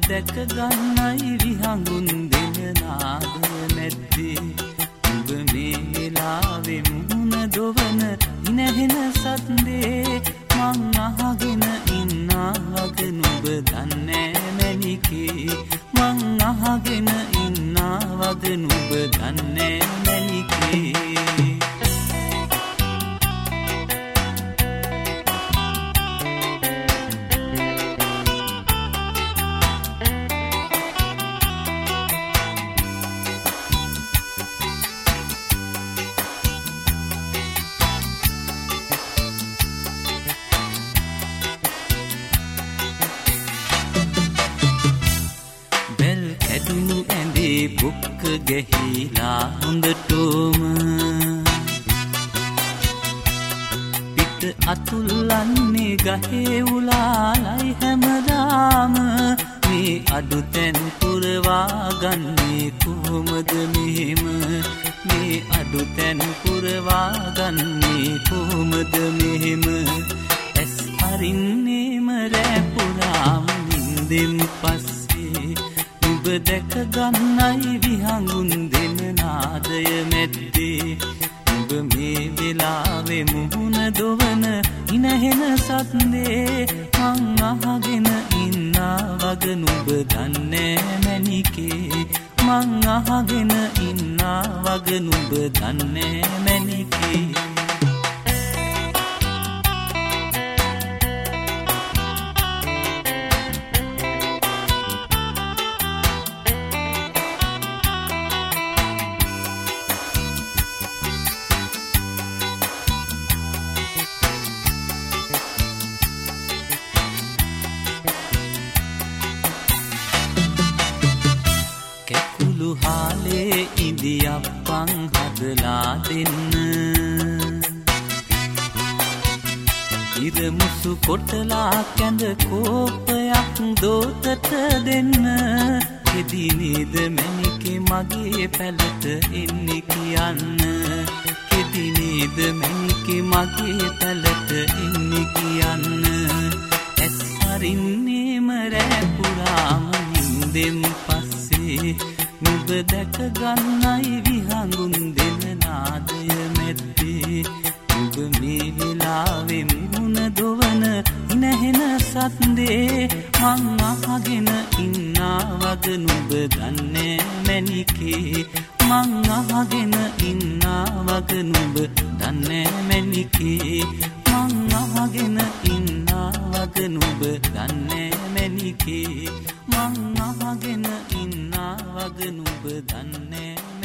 දැක ගන්නයි විහඟුන් දෙන නාදය මැද්දේ ඔබ මේ වෙලාවේ මුහුණ දොවන ඉනහෙන සද්දේ මං අහගෙන ඉන්නා වගේ නුඹ දන්නේ මැනිකේ මං අහගෙන ඉන්නා වගේ නුඹ දන්නේ මැනිකේ බුක්ක ගැහිලා හොඳටම පිට අතුල්ලන්නේ ගහේ උලාලයි හැමදාම මේ අඩු තැන් පුරවා ගන්නේ කොහොමද මෙහෙම මේ අඩු තැන් පුරවා ගන්නේ කොහොමද මෙහෙම ඇස් අරින්නේම රැ පුරාම නින්දෙන් පස්සේ ඔබ දැක ගන්නයි විහඟුන් දෙන නාදය මැද්දේ ඔබ මේ වෙලාවේ මුහුණ දොවන ඉනහෙන සද්දේ මං අහගෙන ඉන්නා වගේ නුඹ දන්නේ මැනිකේ මං අහගෙන ඉන්නා වගේ නුඹ දන්නේ මැනිකේ හාලේ ඉදියප්පන් හදලා දෙන්න ඉර මුසු කොටලා කැඳ කෝපයක් දෝතට දෙන්න කෙදි නේද මැනිකේ මගේ පැලට එන්නේ කියන්න කෙදි නේද මැනිකේ මගේ පැලට එන්නේ කියන්න ඇස් අරින්නේම රැ පුරාම නින්දෙන් පස්සේ නුඹ දැක ගන්නයි විහඟුන් දෙන නාදය මැද්දේ නුඹ මේ වෙලාවේ මුහුණ දොවන ඉනහෙන සද්දේ මං අහගෙන ඉන්නා වගේ නුඹ දන්නේ මැනිකේ මං අහගෙන ඉන්නා වගේ නුඹ දන්නේ මැනිකේ මං අහගෙන ඉන්නා වගේ නුඹ දන්නේ මැනිකේ මං අහගෙන ඉන්නා වගේ නුඹ දන්නේ